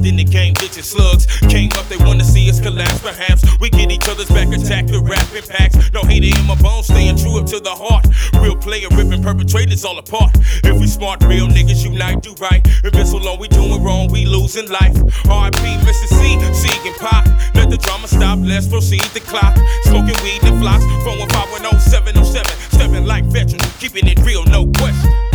in the game, ditching slugs. Came up, they wanna see us collapse. Perhaps we get each other's back, attack the rapping packs. No hater in my bones, staying true up to the heart. Real player, ripping perpetrators all apart. If we smart, real niggas unite, do right. If been so long, we doing wrong, we losing life. R.I.P. Mr. C, Sieg and Pac. Let the drama stop, let's proceed the clock. Smoking weed and flocks, 41510 707. Stepping like veterans, keeping it real, no question.